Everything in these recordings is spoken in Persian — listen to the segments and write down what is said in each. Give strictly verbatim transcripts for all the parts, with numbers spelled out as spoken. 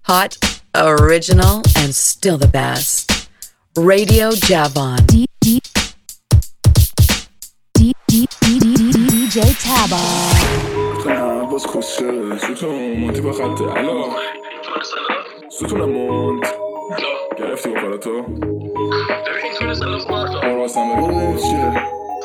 Hot, original, and still the best. Radio Javon. D D D D D J Taba. باز خوشه ستون مونتی با خط الو ستونم موند گرفتی بخورتو ببین تو رسالت مارتا آره واسم ببین چیه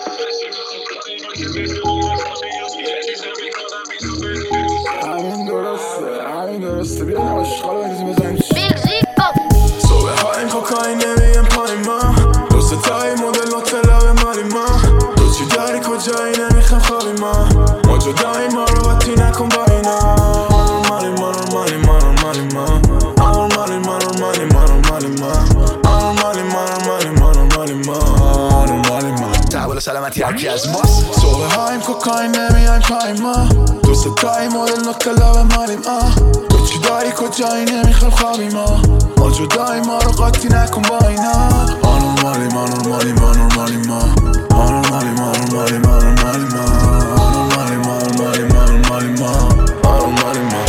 همین درسته همین درسته بیا عشقا رو بریزیم بزنیم صبح ها این کوکاین نمیم پای ما دوست تایی مدل نوتلا به مالی ما تو چی داری کجایی نمیخوام خوابی ما ما جدایی ما رو باتی نکن با اینا مالی ما رو مالی ما رو مالی ما مالی ما رو مالی ما رو مالی ما مالی ما رو مالی ما رو مالی ما مالی ما تحول سلامتی هرکی از ماست صبح ها این کوکاین نمیم پای ما دوست تایی مدل نوتلا به مالی ما تو چی داری کجایی نمیخوام خوابی ما ما جدایی ما رو قاطی نکن با اینا مالی ما رو مالی ما رو مالی ما مالی ما رو مالی ما رو مالی ما مالی ما رو مالی ما رو مالی ما مالی ما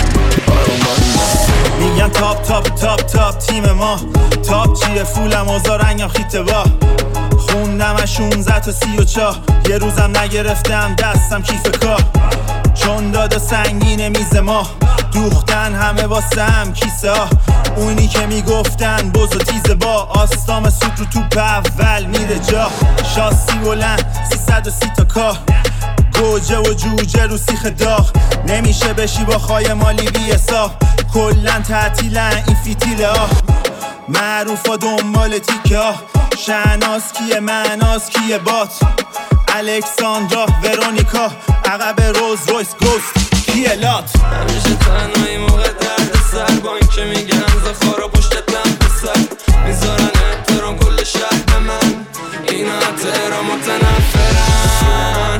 میگن تاپ تاپ تاپ تاپ تیم ما تاپ چیه فولم اوزا رنگم خیته با خوندم شونزده تا سی و چهار یه روزم نگرفتم دستم کیف کار چون دادا سنگین میز ما دوختن همه واسم کیسه ها اونی که میگفتن بز و تیزه با آستام سوت رو توپ اول میره جا شاسی بلند سیصد و سی تا کار گوجه و جوجه رو سیخ داغ نمیشه بشی با خای مالی بی حساب کلن تعطیلن این فیتیله ها معروف ها دنبال تیکه ها شهناز کیه معناز کیه بات الکساندرا ورونیکا عقب روز رویس گوست کیه لات همیشه تنهایی موقع درد سر با این که میگن زخارا پشتتم پسر میذارن احترام کل شهر به من اینا احترام متنفرن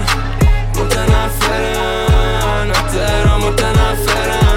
متنفرن احترام متنفرن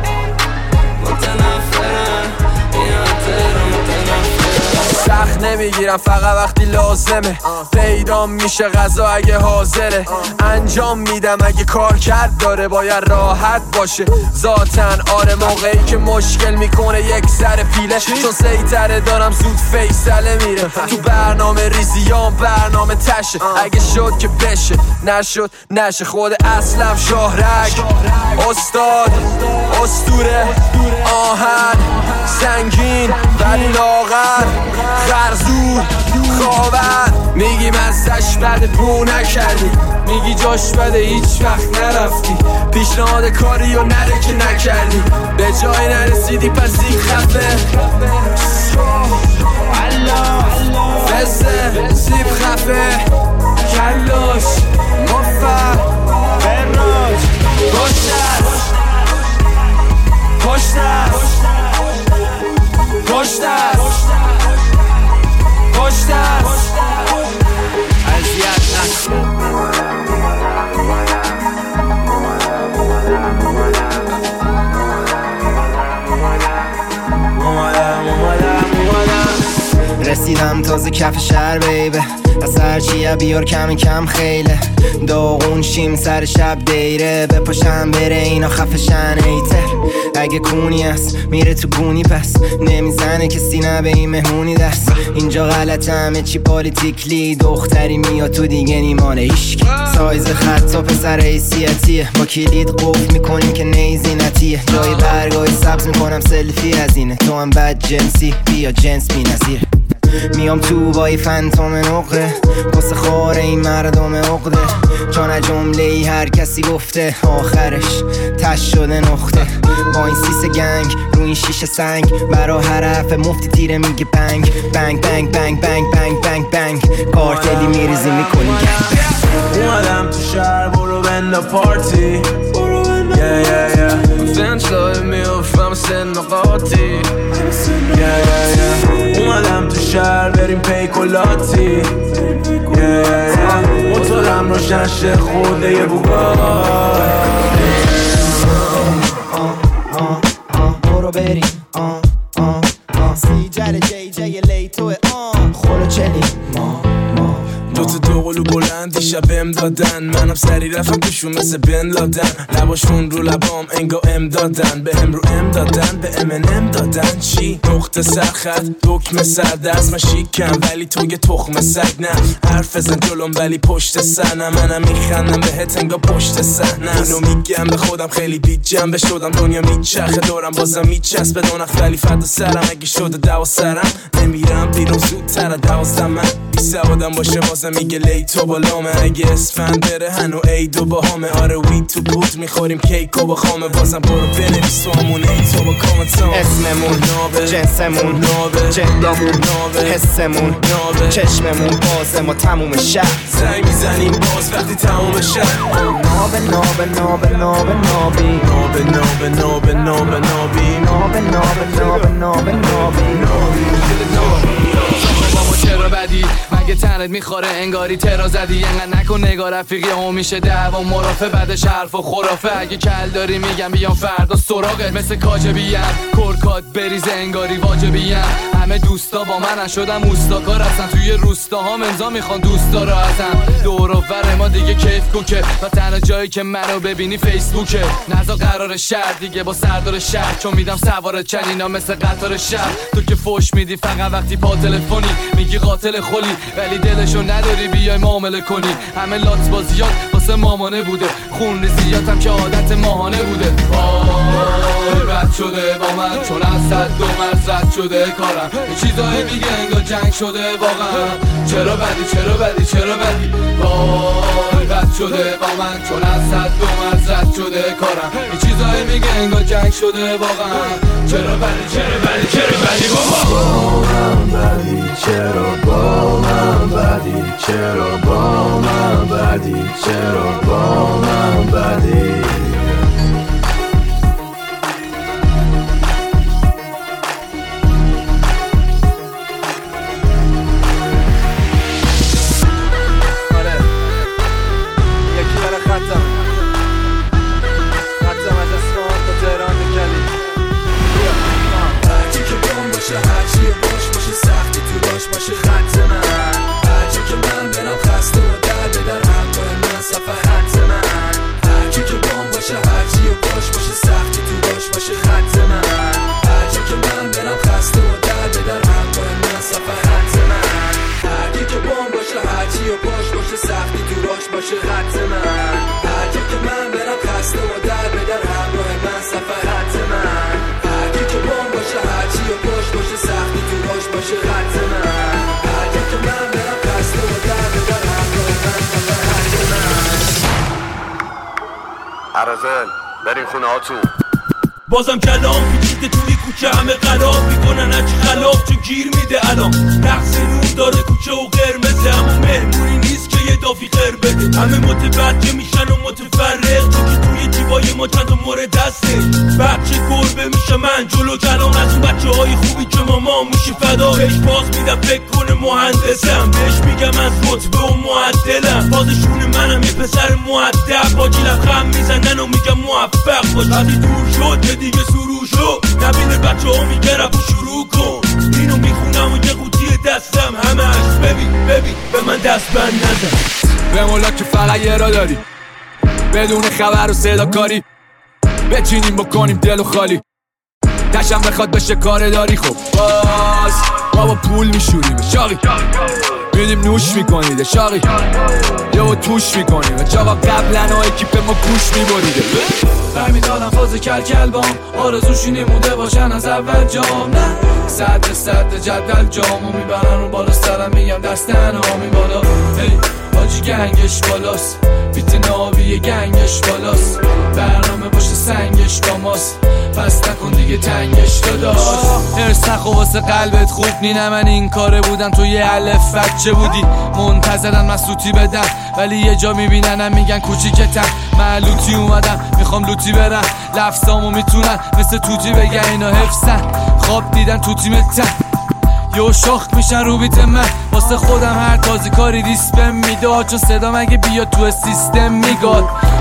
متنفرن اینا احترام متنفرن سخت نمیگیرم فقط وقتی لازمه پیدا میشه غذا اگه حاضره انجام میدم اگه کار کرد داره باید راحت باشه ذاتن آره موقعی که مشکل میکنه یک سر پیله چون سیطره دارم زود فیصله میره تو برنامه ریزیام برنامه تشه اگه شد که بشه نشد نشه خود اصلم شاهرگ استاد اسطوره آهن سنگین ولی لاغر خرزور خاور میگی مزدش بده بو نکردی میگی جاش بده هیچ وقت نرفتی پیشنهاد کاری و نره که نکردی به جای نرسیدی پس دیگ خفه فسته سیب خفه کلاش مفر برناج پشتت پشتت پشتت پشتت اذیت نکن رسیدم تازه کف شهر بیبه از هرچیه بیار کم کم خیله داغون شیم سر شب دیره بپاشم بره اینا خفشن ایتر اگه کونی هست میره تو گونی پس نمیزنه کسی نه به این مهمونی دست اینجا غلطه همه چی پالیتیکلی دختری میاد تو دیگه نیمانه ایشکی سایز خط و پسر حیثیتیه با کلید قفل میکنیم که نیزی نتیه جای برگای سبز میکنم سلفی از اینه تو هم بد جنسی بیا جنس بی نظیره میام تو با ای فنتوم نقره قصه خور این مردم عقده چون جمله ای هر کسی گفته آخرش تش شده نقطه با این سیس گنگ رو این شیشه سنگ برا حرف مفتی تیره میگه بنگ بنگ بنگ بنگ بنگ بنگ بنگ بنگ کارتلی میریزی میکنی گنگ اومدم تو شهر برو بنده پارتی yeah yeah yeah فنچ لای میوفم سن قاطی yeah yeah yeah اومدم تو شهر بریم پیکولاتی yeah yeah yeah موتورم روشن شه خورده یه بوگا برو بریم سیجر جی جی لی توه خورو چلی دو تا دوقلو بلند دیشب بهم دادن، منم سری رفتم توشون مثل بن لادن. لباشون رو لبام انگا ام دادن، به هم رو ام دادن، به ام ان ام دادن. چی؟ نقطه سرخط دکمه سردست، من شیکم ولی تو یه تخم سگ. نه حرف زن جلوم ولی پشت سر، منم میخندم بهت انگا پشت صحنه. اینو میگم به خودم خیلی بی جنبه شدم، دنیا میچرخه دورم بازم میچسبه دو نخ ولی فدا سرم. اگه شده دوا سرم نمیرم بیرون زودتر دوازدم. من بی سوادم باشه بازم میگه لیتو بالامه، اگه اسفند بره هنو ایدو با همه. آره وی تو بود میخوریم کیکو با خامه، بازم برو بنویس تو همون ایتو با کامنتام. اسممون نابه، جنسمون نابه، جندامون نابه، حسمون نابه، چشممون بازه ما تموم شهر زنگ میزنیم باز وقتی تموم شهر. نابه نابه نابه نابه نابی، نابه نابه نابه نابه نابی، نابه نابه نابه نابه نابی، بابا چرا بدی مگه تنت میخوره انگاری ترا زدی. انقدر نکن نگاه رفیقی هم میشه دعوا مرافه، بعدش حرف و خرافه. اگه کل داری میگم بیام فردا سراغت، مثل کاجبیم کرکات بریز انگاری واجبیم. همه دوستا با منن شدم اوستاکار هستن، توی روستاها امضا میخوان دوستا رو ازم. دور و بر ما دیگه کیف کوکه و تنها جایی که منو ببینی فیسبوکه. نزا قرار شهر دیگه با سردار شهر، چون میدم سوار چنینا مثل قطار شهر. تو که فوش میدی فقط وقتی پا تلفنی، میگی قاتل خلی ولی دلشو نداری بیای معامله کنی. همه لات بازیات واسه مامانه بوده، خون ریزیاتم که عادت ماهانه بوده. آی بد شده با من چون از صد دو مرز رد شده کارم. این چیزایی میگه انگار جنگ شده واقعا. چرا بدی چرا بدی چرا بدی وای بد شده با من چون از صد دو مرز رد شده کارم. این چیزایی میگه انگار جنگ شده واقعا. چرا بدی چرا بدی چرا بدی بابا با من بدی، چرا با من بدی، چرا با من بدی، چرا با من بدی. باشه خط من هر جا که من برم خسته و درد در همراه من سفر خط من هر کی که بام باشه هر چی و باش باشه سختی تو باش باشه خط من هر جا که من برم خسته و درد در همراه من سفر خط من هر کی که بام باشه هر چی و باش باشه سختی تو باش باشه خط من هر جا که من برم خسته و درد در همراه من سفر خط من هر کی که بام باشه هر چی و باش باشه سختی تو باش باشه خط من عرزل بریم خونه هاتون. بازم کلام پیچیده توی کوچه همه قلاب میکنن هرچی خلاف چون گیر میده الان. نقص نور داره کوچه و قرمزه اما مهمونی نیست که یه دافی خیر بده. همه متوجه میشن و متفرق تو که توی جیبای ما چند تا مورد دسته. بچه گربه میشه من جلو کلام از اون بچه های خوبی که ماما میشه فدا. بهش باز میدم فکر کنه مهندسم، بهش میگم از رتبه و معدلم. بازشون منم یه پسر معدب با جیلم خم میزنن و میگم موفق باش. وقتی دور شد دیگه سرو شد نبینه بچه ها میگه رفت شروع کن. اینو میخونم و یه قوطی دستم همش ببین ببین به من دست بند نزن. به مولا که فقط یه را داری بدون خبر و صدا کاری بچینیم بکنیم دل و خالی. تشم بخواد بشه کار داری خب باز بابا پول میشوریم شاقی میدیم نوش میکنیده شاقی یهو توش میکنیم جاقا قبلن ها اکیپ ما گوش میبریده. برمیدارم فاز کل کل بام آرزوشونی مونده باشن از اول جام. نه صد صد جدول جامو میبرن رو بالا سرم میگم دستن آمی بالا. هی باجی گنگش بالاست بیت ناوی گنگش بالاست. برنامه باشه سنگش با ماست پس نکن دیگه تنگش داداش. هرس نخو واسه قلبت خوب نینه من این کاره بودم تو یه الف بچه بودی منتظرن من سوتی بدم ولی یه جا میبیننم میگن کوچیکتم. من لوتی اومدم میخوام لوتی برم لفظامو میتونن مثل توتی بگن اینا حفظن. خواب دیدن تو تیمتن یو شاخ میشن رو بیت من واسه خودم هر تازی کاری ریسپم میداد چون صدا مگه بیاد تو سیستم میگاد.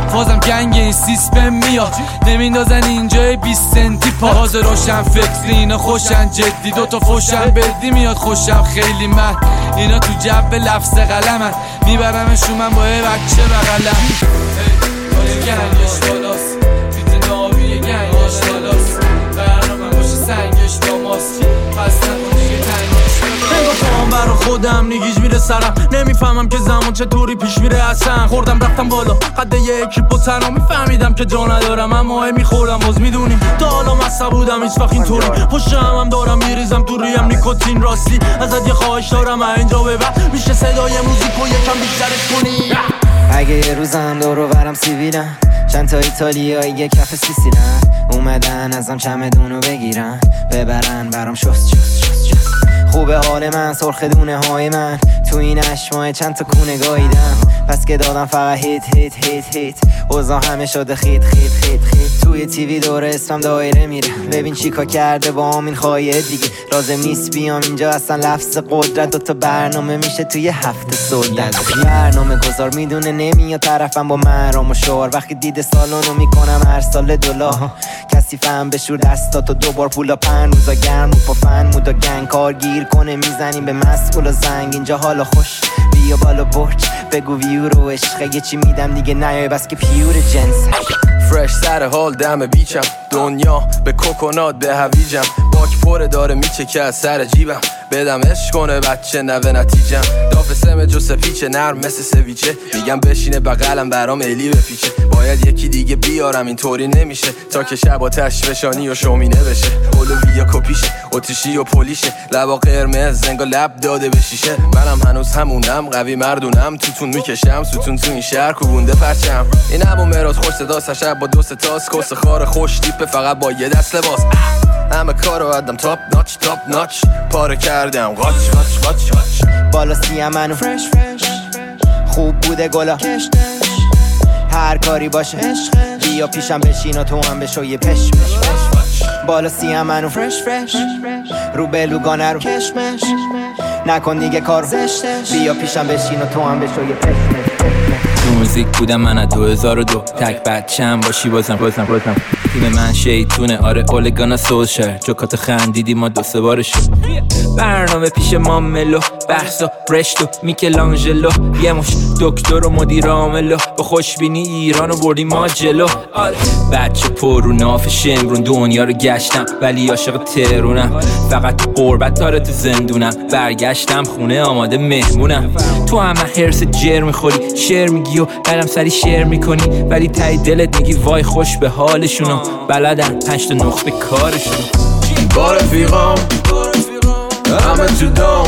فازم گنگ این سیسپم میاد نمیندازن اینجای بیست سنتی پا باز روشن فکری اینا خوشن جدی دوتا فوشن بدی میاد خوشم خیلی من اینا تو جب لفظ قلمن میبرمشون من با یه بچه بغلم با یه گنگش بالاس بیت نابی یه گنگش بالاس برنامه باشه سنگش داماس پس نکن دیگه تنگش نگاه کنم برا خودم نگیج میره سرم نمیفهمم که زمان چطوری پیش میره اصلا خوردم رفتم بالا قد یه اکیپ و تنها میفهمیدم که جا ندارم اما میخورم باز میدونیم تا حالا مصب بودم هیچ وقت اینطوری پشت هم دارم میریزم تو ریم نیکوتین راستی ازت یه خواهش دارم اینجا به بعد میشه صدای موزیکو یکم بیشترش کنی اگه یه روزم دور و برم سیویلم چند تا ایتالیایی یه کف سیسیلن اومدن ازم چمدونو بگیرن ببرن برام شست شست شست شست خوبه حال من سرخ دونه های من تو این اشمای چند تا کونه گاییدم پس که دادم فقط هیت هیت هیت هیت اوضاع همه شده خیت خیت خیت خیت توی تیوی دور اسمم دایره میره ببین چیکار کرده با همین خواهیه دیگه لازم نیست بیام اینجا اصلا لفظ قدرت دوتا برنامه میشه توی هفته سلطت برنامه گذار میدونه نمیاد طرفم با مرام و شعار وقتی دیده سالونو میکنم هر سال دلار کسی فهم بشور دستاتو دوبار پولا پن روزا گرم و پا فن مودا گنگ کار گیر کنه میزنیم به مسئول و زنگ اینجا حالا خوش بیا بالا برج بگو ویو رو عشقه یه چی میدم دیگه نیای بس که پیور جنس فرش سر حال دم بیچم دنیا به کوکونات به هویجم باک پره داره میچه که از سر جیبم بدم عشق کنه بچه نوه نتیجم داف سم جو سپیچه نرم مثل سویچه میگم بشینه بغلم برام الی بپیچه باید یکی دیگه بیارم اینطوری نمیشه تا که شب آتش فشانی و شومینه بشه اولویا کپیشه اتیشی و پلیشه لبا قرمز زنگا لب داده به شیشه منم هنوز همونم قوی مردونم توتون میکشم ستون تو این شهر کوبونده پرچم این همون مراد خوش صدا شب با دو ستاس کس خار خوش تیپه فقط با یه دست لباس همه کارو ادم تاپ ناچ تاپ ناچ پاره کردم قاچ قاچ قاچ قاچ بالا سیم منو فرش فرش خوب بوده گلا هر کاری باشه بیا پیشم بشین و تو هم بشو یه پش پش پش بالا سیم منو فرش فرش رو بلوگانه رو کشمش نکن دیگه کارو بیا پیشم بشین و تو هم بشو یه پش پش تو موزیک بودم من از دو هزار و دو تک بچم باشی بازم بازم بازم تیم من شیطونه آره اولگانا سوشر جوکات خندیدی ما دو سه بارشو برنامه پیش ما ملو بحثا برشتو میکلانجلو یه مش دکتر و مدیر عاملو با خوشبینی ایرانو بردی ما جلو آره بچه پر رو ناف شمرون دنیا رو گشتم ولی عاشق ترونم فقط تو قربت داره تو زندونم برگشتم خونه آماده مهمونم تو همه هرس جر میخوری شعر میگی و بعدم سری شعر میکنی ولی تای دلت میگی وای خوش به حالشونو بلدن پنج تا نخبه کارشون با رفیقام همه تو دام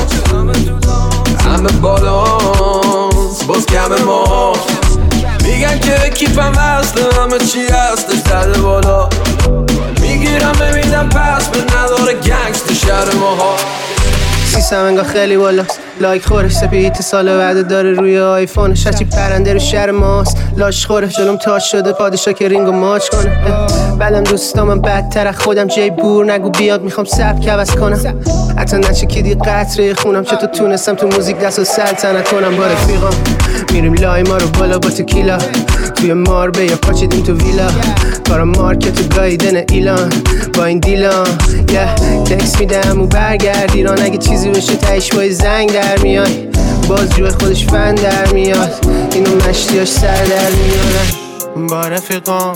همه بالانس باز کم ما میگن که کیفم وصله همه چی هستش زده بالا میگیرم ببینم پس به نداره گنگز تو شهر ماها سیستم انگاه خیلی بالا لایک خورش سپیت سال بعد داره روی آیفونش هرچی پرنده رو شهر ماست لاش خوره جلوم تاج شده پادشاه که رینگو ماچ کنه بعدم دوستامم بدتر خودم جای بور نگو بیاد میخوام سبک عوض کنم حتی نچکیدی قطره خونم چطور تونستم تو موزیک دست و سلطنت کنم با رفیقام میریم لای ما رو بالا با تکیلا توی ماربه یا پاچیدیم تو ویلا کارم مارکت و گایدن ایلان با این دیلان یه تکس میدم و برگرد ایران اگه چیزی بشه تایش بای زنگ در میای باز جوی خودش فن در میاد اینو مشتیاش سر در میاد با رفیقام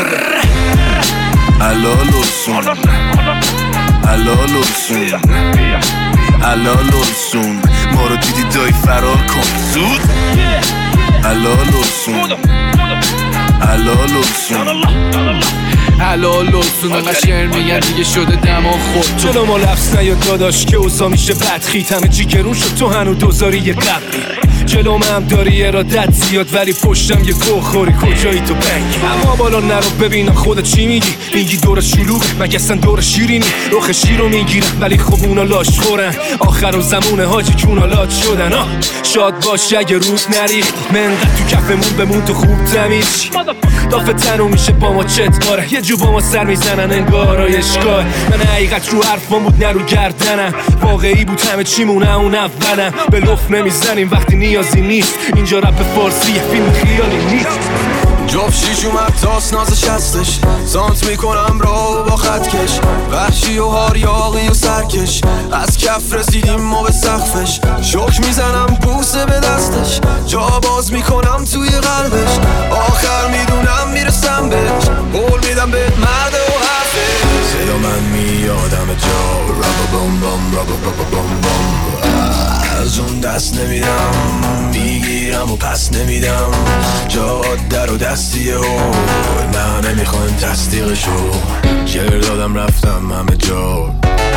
علالوسون علالوسون علالوسون ما رو دیدی دای فرار کن زود علالوسون علالوسون علالوسون انقدر شعر میگن دیگه شده دما خود جلو ما لفظ نیاد داداش که اوسا میشه بدخیت همه چی گرون شد تو هنو دوزاری یه قبلی جلو هم داری ارادت زیاد ولی پشتم یه گو خوری کجایی تو بنگ اما بالا نرو ببینم خودت چی میگی میگی دور شلوغ مگه اصلا دور شیرینی رخ شیرو میگیرن ولی خب اونا لاش خورن آخر و زمونه حاجی جونا لات شدن آه شاد باش اگه رود نریخت منقدر تو کفمون بمون تو خوب تمیز دافه تنو میشه با ما چت باره یه جو با ما سر میزنن انگار اشکال من حقیقت رو حرفم بود نرو گردنم واقعی بود همه چیمونه اون اولم به لف نمیزنیم وقتی نیازی نیست اینجا رپ فارسی فیلم خیالی نیست جاب شیش اومد تاس نازش هستش سانت میکنم را با خط کش وحشی و هاریاقی و سرکش از کف رسیدیم ما به سقفش شک میزنم بوسه به دستش جا باز میکنم توی قلبش آخر میدونم میرسم بهش قول میدم به مرد و حرفش صدا من میادم جا رابا بام بام رابا بابا بام بام از اون دست نمیدم میگیرم و پس نمیدم جاده رو دستیه و نه نمیخوایم تصدیقشو شعر دادم رفتم همه جا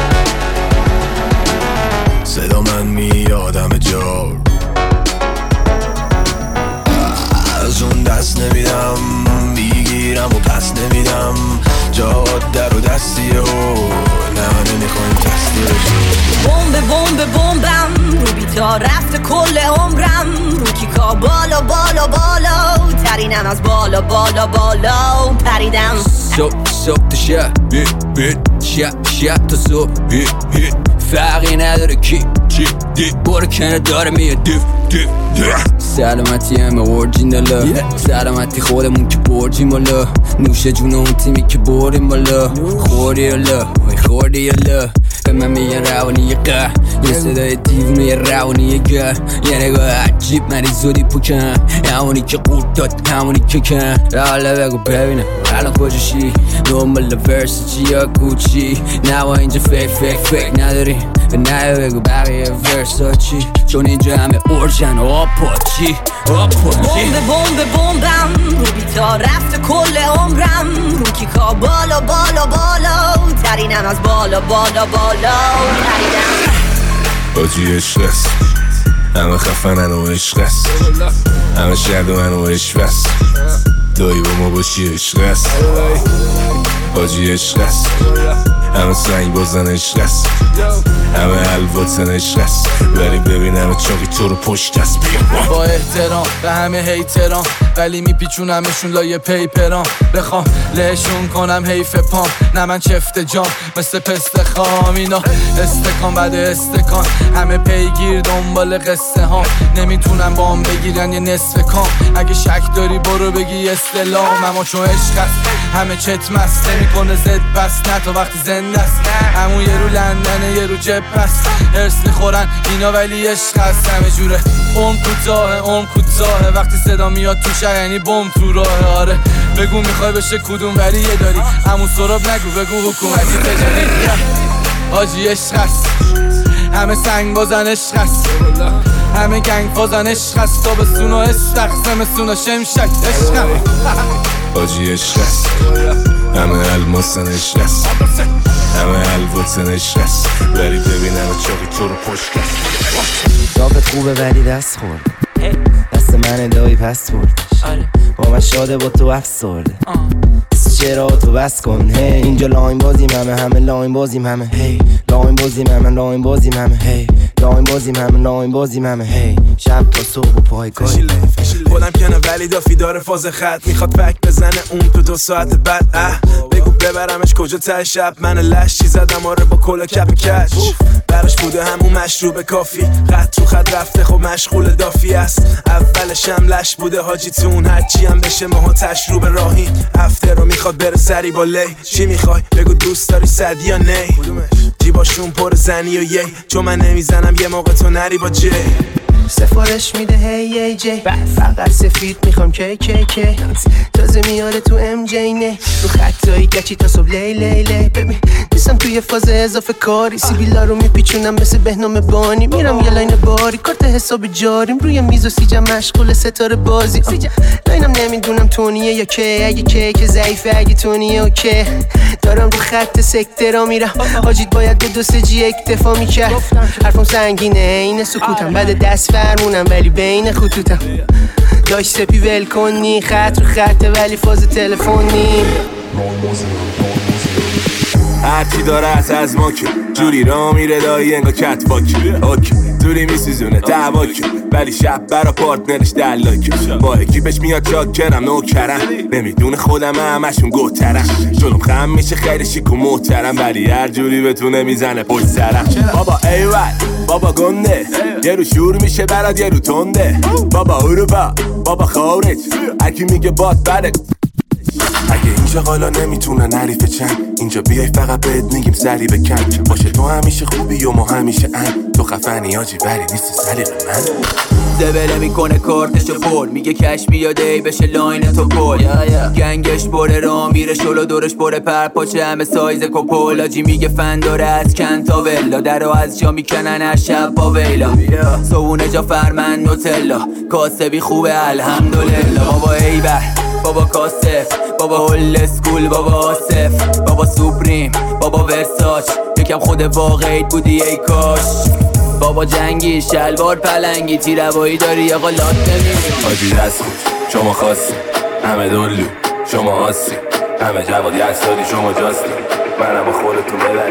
صدا من میادم جا از اون دست نمیدم میگیرم و پس نمیدم جاده رو دستیه و نه نمیخوایم تصدیقشو بمب بمب بمبم رو بیتا رفت کل عمرم رو کیکا بالا بالا بالا ترینم از بالا بالا بالا پریدم صبح صبح تا شب بیت بیت شب شب تا صبح بیت بیت فرقی نداره کی چی دی برو کنه داره میه دیف دیف دیف سلامتی همه اورجینالا سلامتی خودمون که برجیم بالا نوش جون اون تیمی که بریم بالا خوردی الا خوردی الا به من میگن روانی قه یه صدای دیوونه یه روانی گه یه نگاه عجیب مری زودی پوکن همونی که قورت داد همونی که کن حالا بگو ببینم الان کجاشی دنبال ورسیچی یا کوچی نوا اینجا فیک فیک فیک نداری نه بگو بقیه ورساچی چون اینجا همه اورجن و آپاچی آپاچی بمب بمب بمبم رو بیتا رفت کل عمرم رو کیکا بالا بالا بالا ترینم از بالا بالا بالا ترینم باجی عشق است همه خفنن و عشق است همه شدوان و عشق است دایی با ما باشی عشق است باجی عشق است همه سنگ بازن عشق است همه حلواتن عشق است ولی ببینم چاقی تو رو پشت است با احترام به همه هیتران ولی میپیچونمشون لایه پیپران بخوام لهشون کنم حیف پام نه من چفت جام مثل پست خام اینا استکان بعد استکان همه پیگیر دنبال قصه ها نمیتونم با هم بگیرن یه نصف کام اگه شک داری برو بگی استلام اما چون عشق است همه چت مست نمیکنه زد پس نه تا وقتی زنده است همون یه رو لندنه یه رو جب است هرس میخورن اینا ولی عشق است همه جوره عمر کوتاه عمر کوتاه وقتی صدا میاد تو شهر یعنی بم تو راه آره بگو میخوای بشه کدوم ولی یه داری همون سراب نگو بگو حکومتی تجاری آجی عشق است همه سنگ بازن عشق است همه گنگ بازن عشق است تا به سونا استخزم سونا شمشک عشق آجی عشق است همه الماسن عشق است همه حلواتن عشق است ولی ببینم چاقی تو رو پشت است داغت خوبه ولی دست خورد دست من دایی پس بردش با من شاده با تو افسرده چرا تو بس کن هی اینجا لاین بازیم همه همه لاین بازیم همه هی لاین بازیم همه لاین بازیم همه هی لاین بازیم همه لاین بازیم همه هی شب تا صبح و پای کاری خودم کنه ولی دافی داره فاز خط میخواد فک بزنه اون تو دو ساعت بعد اه بگو ببرمش کجا ته شب من لش چی زدم آره با کلا کپ کش براش بوده همون مشروب کافی خط تو خط رفته خب مشغول دافی است اولش هم لش بوده حاجیتون هرچی هم بشه ماها تشروب راهی هفته رو میخواد بره سری با لی چی میخوای بگو دوست داری صد یا نی جیباشون پر زنی و یی چون من نمیزنم یه موقع تو نری با جی سفارش میده هی ای جی فقط سفید میخوام کی کی کی تازه میاره تو ام جی نه رو خطایی گچی تا صبح لی لی لی ببین نیستم توی فاز اضافه کاری سیبیلا رو میپیچونم مثل بهنام بانی میرم یه لاین باری کارت حساب جاریم روی میز و سیجم مشغول ستاره بازی لاینم نمیدونم تونیه یا که اگه که که ضعیفه اگه تونیه اوکی دارم رو خط سکته را میرم حاجیت باید به دو سه جی اکتفا میکرد حرفم سنگینه این سکوتم بعد دست فرمونم ولی بین خطوطم داشت سپی ول کنی خط رو خطه ولی فاز تلفنی هرچی داره از ما که جوری را میره دایی انگا کت واک اوک دوری میسیزونه دعواک ولی شب برا پارتنرش دلاک با اکیپش میاد چاکرم نوکرم نمیدونه خودم همشون گوترم جلوم خم میشه خیلی شیک و محترم ولی هر جوری بتونه میزنه پشت سرم بابا ایول بابا گنده یه رو شور میشه برات یه رو تنده. بابا اروپا بابا خارج هرکی میگه باد بره. اگه اینجا قالا نمیتونن نریفه چند، اینجا بیای فقط بهت میگیم سری بکن. باشه تو همیشه خوبی و ما همیشه ان، تو خفنی آجی ولی نیستی سلیق من. زبله میکنه کارتشو پر، میگه کش بیاده ای بشه لاین تو پل. گنگش بره را میره شلو دورش بره پر پاچه همه سایز کپل. آجی میگه فن داره از کن تا ولا، درو از جا میکنن از شب با ویلا. صبونه جا فرمن نوتلا، کاسبی خوبه الحمدلله. بابا ایبر بابا کاسف، بابا هول اسکول، بابا آصف، بابا سوپریم، بابا ورساچ، یکم خود واقعیت بودی ای کاش. بابا جنگی شلوار پلنگی، تیروایی داری آقا لات نمیری. حاجی دست خوش شما خواستی، همه دلو شما آسی، همه جواد یکسادی شما جاستی، منم با خودتون ببری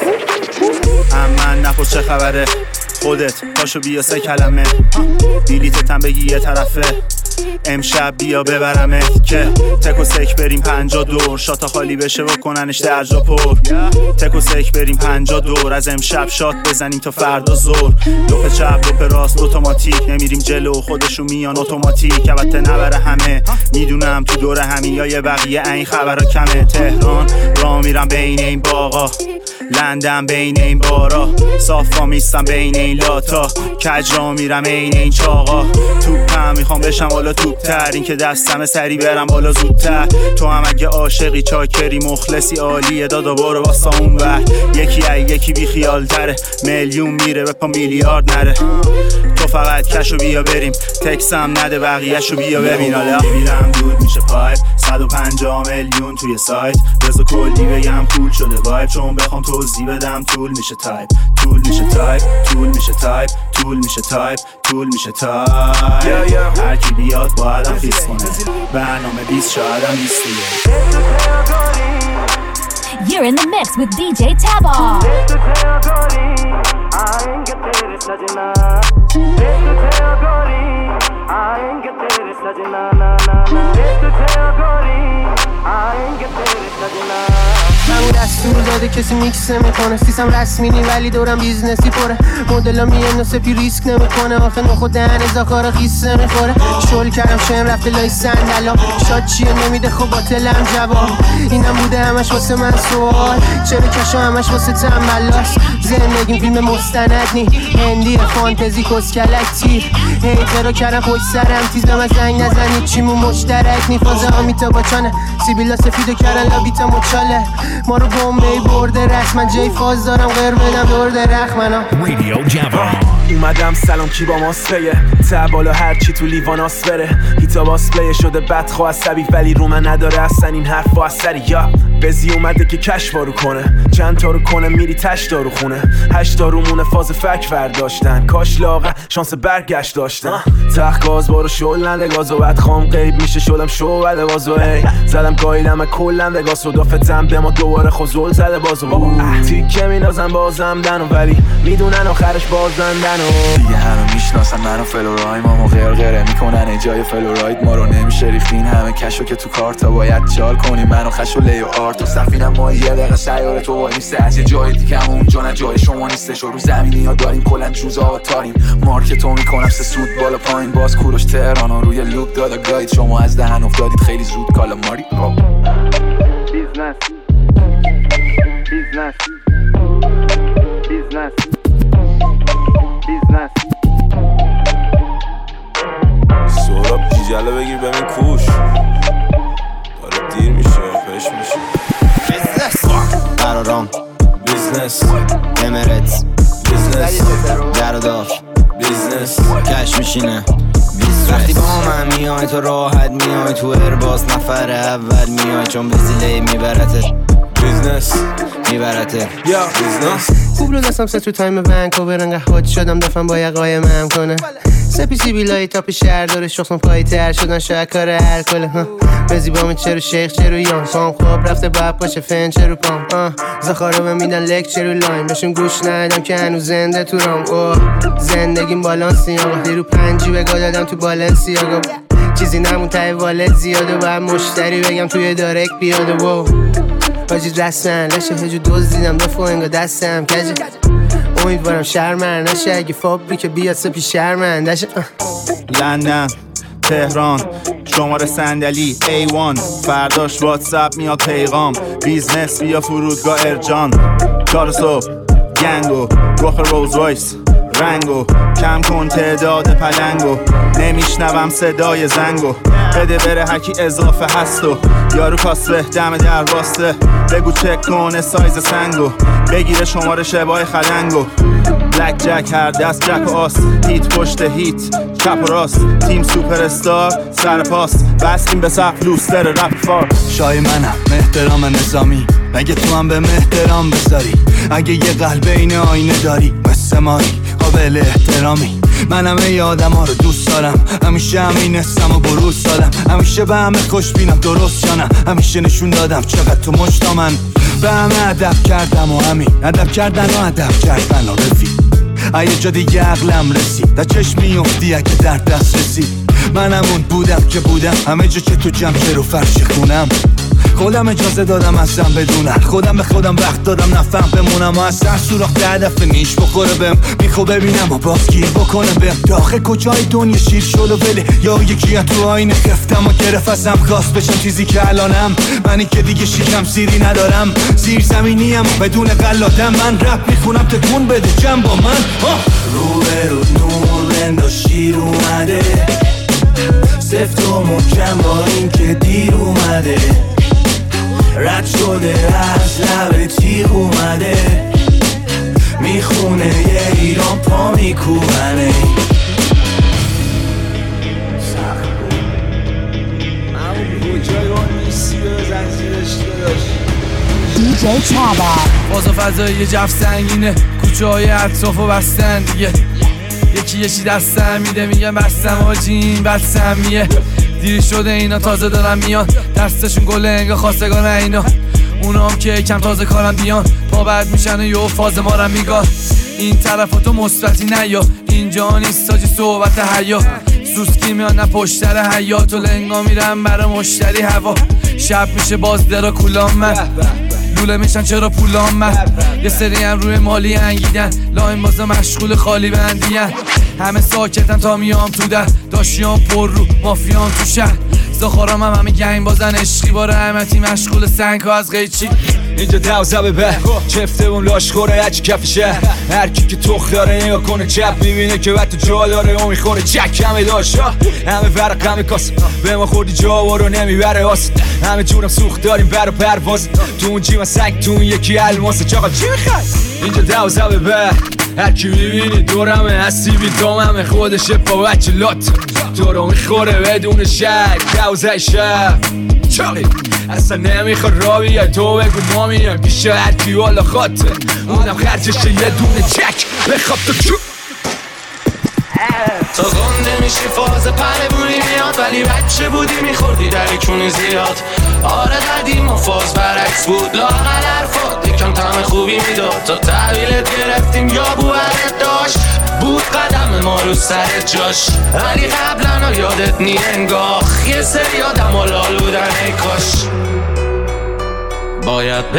باسی. من نپرس چه خبره خودت، پاشو بیا سه کلمه، بیلیتتم بگی یه طرفه، امشب بیا ببرمت که تک و سک بریم پنجا دور، شاتا خالی بشه و کننش درجا پر. تک و سک بریم پنجا دور، از امشب شات بزنیم تا فردا زور. لپ چپ لپ راست اتوماتیک، نمیریم جلو خودشو میان اتوماتیک. البته نبره همه میدونم تو دور همین یا یه بقیه این خبرها کمه. تهران را میرم بین این باغا، لندن بین این بارا، صافا میستم بین این لاتا، کج را میرم این این چاقا. توپم میخوام بشم بالا توپتر، این که دستم سری برم بالا زودتر. تو هم اگه عاشقی چاکری مخلصی عالیه دادا برو واسا اون ور. یکی ای یکی بی خیال تره، میلیون میره به پا میلیارد نره. تو فقط کشو بیا بریم، تکسم نده بقیهشو بیا ببین. حالا میرم دود میشه پایپ، صد و پنجاه میلیون توی سایت. بذار کلی بگم کول شده وایب، چون بخوام توضیح بدم طول میشه تایپ، طول میشه تایپ، طول میشه تایپ، طول میشه تایپ، طول میشه تایپ. هر کی بیاد باید هم خیس کنه، برنامه بیست شاید هم بیستیه. You're in the mix with D J Tabar. همون دستور داده کسی میکس نمیکنه، سیستم رسمی نی ولی دورم بیزنسی پره. مدلا میان سپی ریسک نمیکنه، آخه نخو دهن ازاکار خیس نمیخوره. شل کردم شن رفته لای صندلا، شاد چیه نمیده خب باطلم جواب. اینم بوده همش واسه من سوال، چرا کشو همش واسه تنبلاست. زندگیم فیلم مستند نی، هندی فانتزی کسکلک تیر. هیتر رو کردم پشت سرم تیز، به من زنگ نزنید چیمون مشترک نی. فازه آمیتا باچانه سیبیلا سفیدو کردن لابیتا مچاله. ما رو بومبی برده رست، من جای فاز دارم غیر بدم دور درخ منم رادیو جوان. اومدم سلام کی با ماسپیه، تبالا هرچی تو لیواناس بره. هیتا باسپلیه شده بدخوا عصبی ولی رو من نداره اصلا این حرف و اثری. یا بزی اومده که کش وارو کنه، چند تا رو کنه میری تش دارو خونه. هشت تا رومونه فاز فک ورداشتن، کاش لاغه شانس برگشت داشتن. تخ گاز بارو شل نده گازو بعد خام قیب میشه شدم شو بده بازو. ای زدم گایلم کلم به گاز و دافتم به ما دوباره خوزول زده بازو. تیکه مینازم بازم دنو ولی میدونن آخرش بازندن. دیگه همه میشناسن منو فلورایم، ما غرغره میکنن ای جای فلوراید. ما رو نمیشه ریختین همه کشو که تو کارتا باید چال کنی. منو خشو لی و آرت و سفینم ما یه دقیقه سیاره تو وای نیسته. از یه جای دیگه هم اونجا نه جای شما نیستش. رو زمینی ها داریم کلن جوزا و تاریم، مارکتو میکنم سه سود بالا پایین. باز کوروش تهران و روی لوپ دادا گاید، شما از دهن افتادید خیلی زود کالا ماری. بیزنس بیزنس بیزنس بیزنس. سوراب جیجله بگیر ببین کوش داره دیر میشه پیش میشه. بیزنس قرارام، بیزنس امرت، بیزنس درداف، بیزنس کش میشینه. وقتی با من میای تو راحت میای، تو ارباز نفر اول میای، چون بزیله میبرتت بیزنس میبرته. یا بیزنس خوب رو دستم سه تو تایم ونکوور، انقدر خود شدم دفعم با یه قایم هم کنه. سپی سیبیلای تاپ شهر داره شخصم پایی تر شدن شاید کار الکله. بزی با من چرو شیخ چرو یان، پام خواب رفته باید باشه فن چرو پام. زخارو به میدن لک چرو لاین، بهشون گوش ندادم که هنوز زنده تو رام. اوه زندگیم بالانسی آقا، دیرو پنجی بگاه دادم تو بالانسی آقا. چیزی نمون تای والت زیاده، باید مشتری بگم توی دارک بیاده. وو باجی رسمن لشه هجو دوز دیدم دفعه انگا دستم کجه. امیدوارم شرمن نشه اگه فابریک بیاد سپی شرمندشه. لندن تهران شماره صندلی ای وان فرداش واتساپ میاد پیغام بیزنس بیا فرودگاه ارجان. چهار صبح گنگو رخ روز رایس رنگو کم کن تعداد پلنگو نمیشنوم صدای زنگو بده بره هرکی اضافه هستو یارو کاسه دم در واسه بگو چک کنه سایز سنگو بگیره شماره شبای خلنگو بلک جک هر دست جک و آس هیت پشت هیت چپ و راست تیم سوپر استار سر پاس بستیم به سقف لوستر رپ فار. شای منم احترام نظامی اگه تو هم به احترام بذاری اگه یه قلب این آینه داری مثل مایی قابل احترامی منم ای آدم ها رو دوست دارم همیشه همین اسم و بروز دادم همیشه به همه خوش بینم درست جانم همیشه نشون دادم چقدر تو مشتا من به همه ادب کردم و همین ادب کردن و ادب کردن و رفی ایه جا دیگه عقلم رسید در چشم میفتی اگه در دست رسید من همون بودم که بودم همه جا که تو جمع که رو فرش خونم خودم اجازه دادم ازم بدونم خودم به خودم وقت دادم نفهم بمونم و از سر سوراخ ده هدف نیش بخوره بهم میخوا ببینم و باز گیر بکنه بهم داخل کجای دنیا شیر شد و بله یا یکی تو آینه خفتم و گرفت ازم خواست بشم چیزی که الانم منی که دیگه شیکم سیری ندارم زیر زمینیم بدون قلادم من رپ میخونم تکون بده جمع با من رو به رو نور بندا شیر اومده سفت و محکم با این که دیر اومده رد شده از لب تیغ اومده میخونه یه ایران پا میکوبنه دی جی تابا فاز و فضایی جف سنگینه کوچه های اطراف و بستن دیگه یکی یکی دستم میده میگم بستم آجین بستم میه دیری شده اینا تازه دارن میان دستشون گله انگا خواستگان اینا اونا هم که کم تازه کارن بیان پا بعد میشن و یه فاز ما رو میگاد این طرفاتو مثبتی نیا اینجا نیست تاجی صحبت حیا سوسکی میان نه پشتر حیات و لنگا میرن برا مشتری هوا شب میشه باز درا کولام من لوله میشن چرا پولام من یه سری هم روی مالی انگیدن لاین بازا مشغول خالی بندین همه ساکتن تا میام تو در داشیام پر رو مافیام تو شهر زخارام هم همه گنگ بازن عشقی با رحمتی مشغول سنگ ها از قیچی اینجا دوزه به به چفته بوم لاش خوره هرچی کف شهر هرکی که تخ داره نگاه کنه چپ میبینه که وقت جا داره و میخوره چک همه داشت همه ورق همه کاس به ما خوردی جا و رو نمیبره هاست همه جورم سوخت داریم بر و پرواز تو اون جیمه سنگ تو اون یکی الماسه چاقا چی میخوای اینجا دوزه به به هرکی میبینی دورمه هستی بی داممه خودشه با بچه لات تو رو میخوره بدون شک دوزه شب چاقی اصلا نمیخواد را بیای تو بگو ما میام پیش هرکی والا خاطر اونم خرجشه یه دونه چک بخواب تو چو تا گنده میشی فاز پربونی میاد ولی بچه بودی میخوردی در کونی زیاد آره قدیم و فاز برعکس بود لاغل حرفات یکم طعم خوبی میداد تا تحویلت گرفتیم یا بوهرت داشت بود قدم ما رو سر جاش ولی قبلا یادت نی انگاه یه سری آدم و لال بودن ای کاش باید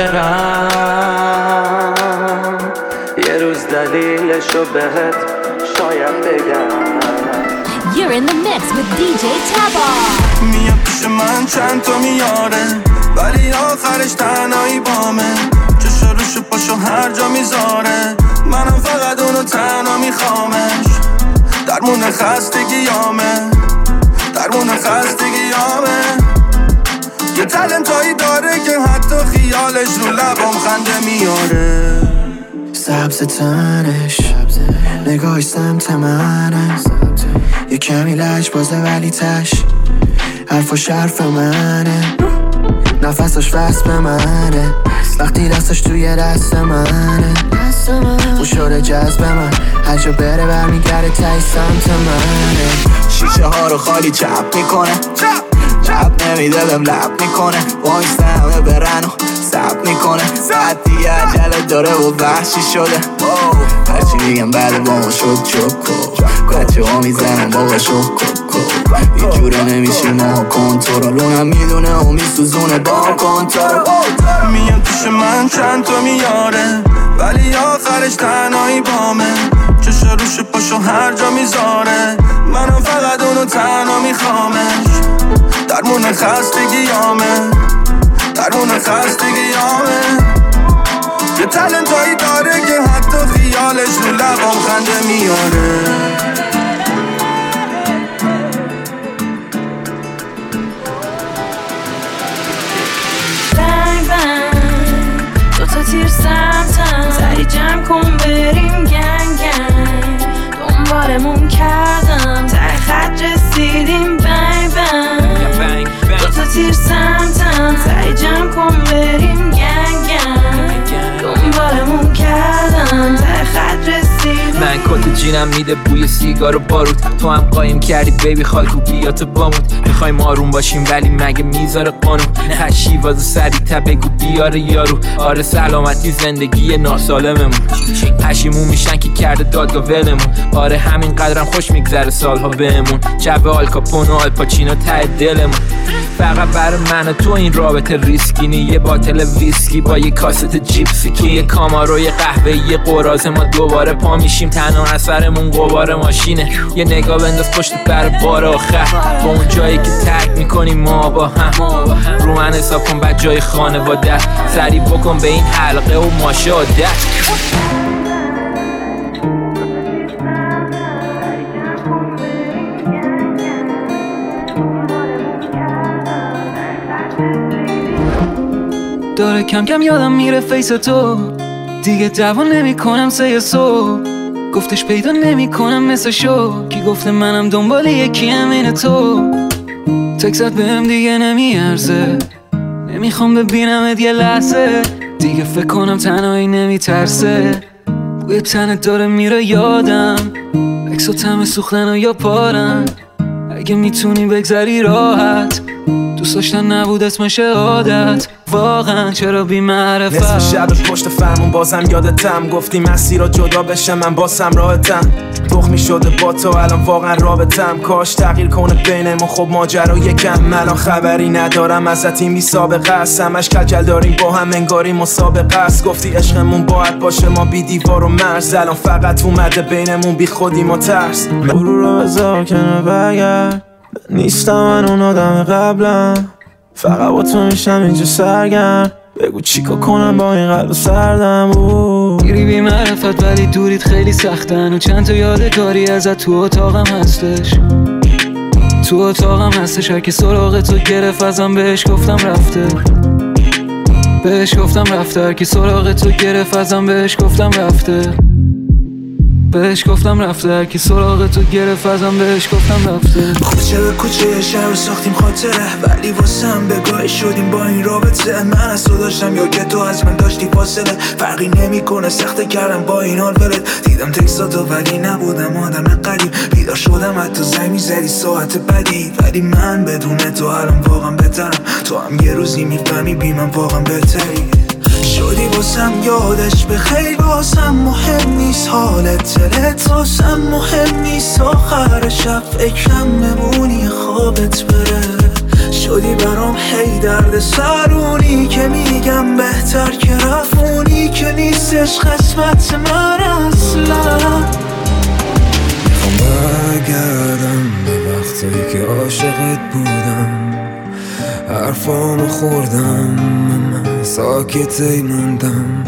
برم یه روز دلیلشو بهت شاید بگم You're in the mix with دی جی Taba. میاد پیش من چند تا میاره ولی آخرش تنهایی بامه چشو روشو پاشو هر جا میذاره منم فقط اونو تنها میخوامش درمون خستگیامه درمون خستگیامه یه تلنتایی داره که حتی خیالش رو لبام خنده میاره سبز تنش نگاهش سمت منه یه کمی لج بازه ولی تش حرفاش حرف منه نفسش وصل به منه وقتی دستش توی دست منه اون شده جذب من هر جا بره برمیگرده تای سمت منه شیشه ها رو خالی چپ میکنه چپ نمیده بهم لب میکنه وایسته همه برن و سب میکنه بعد دیگه عجله داره و وحشی شده هرچی میگم بعد با ما شد چکو بچه ها میزنم بابا شکو یه جوره نمیشی ما کنترل اونم میدونه و میسوزونه با کنترل میاد پیش من چند تا میاره ولی آخرش دلش تنهایی بامه، چش روش پاشو هر جا میذاره، منم فقط اونو تنها میخوامش. درمون خستگیامه، درمون خستگیامه. یه تلنتایی داره که حتی خیالش رو لبام خنده میاره. بنگ بنگ دوتا تیر سمتم، سری جمع کن بریم گنگ گنگ. دنبالمون کردم ته خط رسیدیم. بنگ بنگ دوتا تیر سمتم، سری جمع کن بریم گنگ گنگ. دنبالمون کردم ته خط رسیدیم. من کت جینم میده بوی سیگار و بارود، تو هم قایم کردی بیبی خالکو بیاتو بامود. میخوایم آروم باشیم ولی مگه میذاره قانون؟ هشی واسه سری تا بگو بیاره یارو. آره سلامتی زندگی ناسالممون، پشیمون میشن که کرده دادگاه ولمون. آره همین قدرم خوش میگذره سالها بهمون. جبه آلکاپون و آلپاچینو ته دلمون. فقط برای من و تو این رابطه ریسکی نی. یه باتل ویسکی با یه کاست جیپسی که یه کامارو یه قهوه یه قراز. ما دوباره پا میشیم تنها اثرمون قبار ماشینه. یه نگاه بنداز پشت بر بار آخر، با اون جایی که ترک میکنیم ما با هم. رو من حساب کن بعد جای خانواده، سریع بکن به این حلقه و ماشاءالله. داره کم کم یادم میره فیس تو، دیگه دوان نمی کنم سه صبح. گفتش پیدا نمی کنم مثل شو، کی گفته منم دنبال یکی همین تو. تکست بهم دیگه نمیارزه، نمیخوام ببینمت یه لحظه. دیگه فکر کنم تنهایی نمیترسه، بوی تنت داره میره یادم. عکس و طعم سوختن و یا پارن، اگه میتونی بگذری راحت. دوست داشتن نبود اسمش عادت، واقعا چرا بی معرفت. نصف شب پشت فرمون بازم یادتم، گفتی مسیرها جدا بشه من باسم راحتم. تخمی شده با تو الان واقعا رابطم، کاش تغییر کنه بینمون خب ماجرا یکم. الان خبری ندارم ازت این بی سابقه است، همش کلکل داریم با هم انگاری مسابقه است. گفتی عشقمون باید باشه ما بی دیوار و مرز، الان فقط اومده بینمون بی خودیم و ترس. برو رو بذار کنه بگرد، نیستم من اون آدم قبلم، فقط با تو میشم اینجا سرگرم. بگو چیکار کنم با این قلب سردم. گیری بی معرفت ولی دوریت خیلی سختن، و چند تا یادگاری ازت تو اتاقم هستش. تو اتاقم هستش، هر کی سراغ تو گرفت ازم بهش گفتم رفته. بهش گفتم رفته، هر کی سراغ تو گرفت ازم بهش گفتم رفته. بهش گفتم رفته، هر کی سراغ تو گرفت ازم بهش گفتم رفته. کوچه به کوچه شهر ساختیم خاطره، ولی واسم بگاهی شدیم با این رابطه. من از تو داشتم یا که تو از من داشتی فاصله، فرقی نمیکنه سخته کردم با این حال ولت. دیدم تکستاتو ولی نبودم آدم قریب، بیدار شدم حتی زنگ میزدی ساعت بدی. ولی من بدون تو الان واقعا بهترم، تو هم یه روزی میفهمی بی من واقعا بهتری. شدی واسم یادش به خیلی، واسم مهم نیست حالت دلت، واسم مهم نیست آخر شب فکرم بمونی خوابت بره. شدی برام هی درد سرونی که میگم بهتر که رفونی، که نیستش قسمت من اصلا. میخوام برگردم به وقتایی که عاشقت بودم، حرفامو خوردم من ساکت موندم.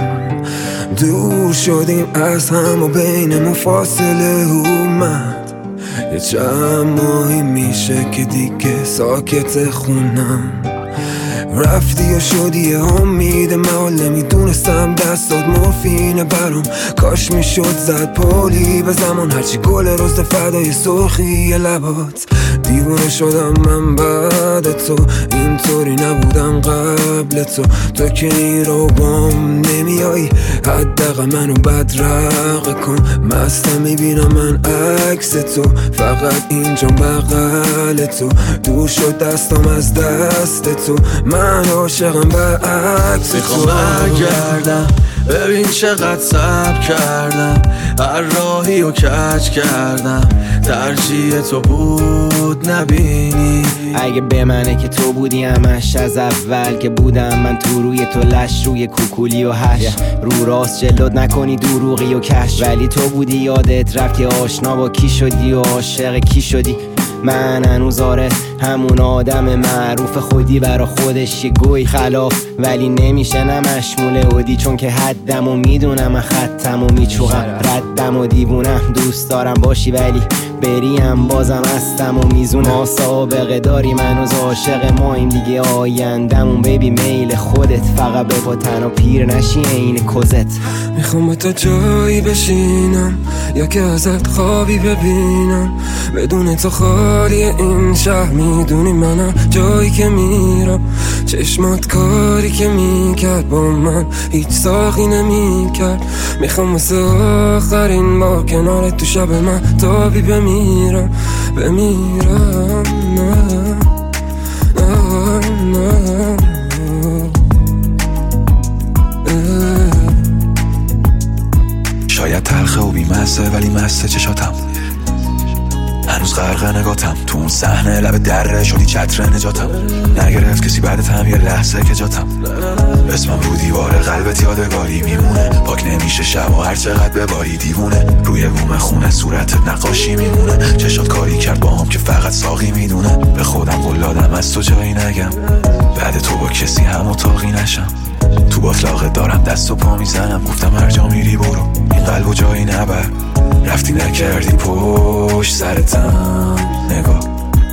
دور شدیم از هم و بینمون فاصله اومد، یه چند ماهی میشه که دیگه ساکت خونم. رفتی و شدی امید من، نمیدونستم دستات مورفینه برام. کاش میشد زد پولی به زمان، هرچی گل روز فدای سرخی لبات. دیوونه شدم من بعد تو، اینطوری نبودم قبل تو. تو که این رو بام نمیایی، حداقل منو بدرقه کن. مستم میبینم من عکس تو، فقط اینجا بغل تو. دور شد دستم از دست تو، من عاشقم به عکس تو. میخوام برگردم ببین چقدر صبر کردم، هر راهی و کج کردم، ترجیح تو بود نبینی. اگه به منه که تو بودی همش از اول که بودم من تو روی تو لش روی کوکولی و هش yeah. رو راست جلد نکنی دروغی و کش، ولی تو بودی یادت رفت که آشنا با کی شدی و عاشق کی شدی. من هنوز آره همون آدم معروف خودی برا خودش یه گوی خلاف، ولی نمیشه نمشموله اودی چون که حدم و میدونم من خطم و میچوغم ردم و دیوونم. دوست دارم باشی ولی بریم بازم هستم و میزونم. ما سابقه داری منوز عاشق ماییم دیگه آیندمون بیبی میل خودت، فقط به پا تنها پیر نشی این کزت. میخوام با تو جایی بشینم یا که ازت خوابی ببینم، بدون تو خالی این شهر میدونی منم جایی که میرم. چشمات کاری که میکرد با من هیچ ساقی نمیکرد. میخوام واسه آخرین بار کنارت تو شب من تابی بمیرم بمیرم نه نه نه. شاید تلخه و بیمسته ولی مسته چشاتم، هنوز غرق نگاتم تو اون صحنه لب دره شدی چتر نجاتم. نگرفت کسی بعدت هم یه لحظه که جاتم، اسمم رو دیوار قلبت یادگاری میمونه. پاک نمیشه شب و هر چقدر بباری دیوونه، روی بوم خونه صورتت نقاشی میمونه. چشات کاری کرد با هم که فقط ساقی میدونه. به خودم قول دادم از تو جایی نگم، بعد تو با کسی هم اتاقی نشم. تو باطلاقت دارم دست و پا میزنم، گفتم هر جا میری برو این قلب و جایی نبر. رفتی نکردی پشت سرتم نگاه،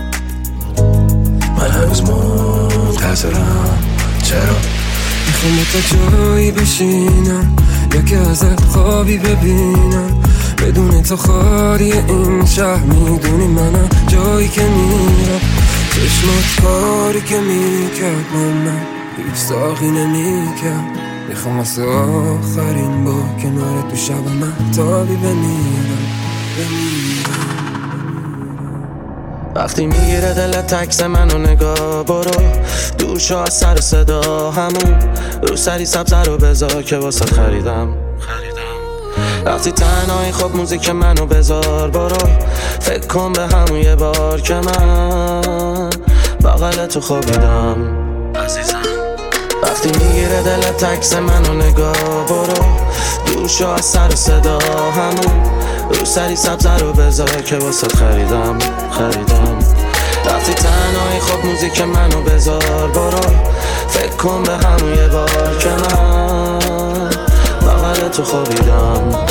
من هنوز منتظرم. چرا؟ میخوام با تو جایی بشینم یا که ازت خوابی ببینم، بدون تو خالی این شهر میدونی منم جایی که میرم. چشمات کاری که میکرد با من هیچ ساقی نمیکرد. میخوام واسه آخرین با کنارت تو شب من تابی بمیرم بمیرم. وقتی میگیره دلت تکس منو نگاه برو دور شو از سر صدا، همون رو سری سبز رو بذار که واسه خریدم وقتی تنهایی خب موزیک منو بذار برو فکر کن به همون یه بار که من بغل تو خوابیدم عزیزم. وقتی میگیره دلت تکس منو نگاه برو دور شو از سر صدا، همون رو سری سبز رو بذار که واسه خریدم خریدم وقتی تنهایی خب موزیک منو بذار برو فکر کن به همون یه بار که من بغل تو خوابیدم.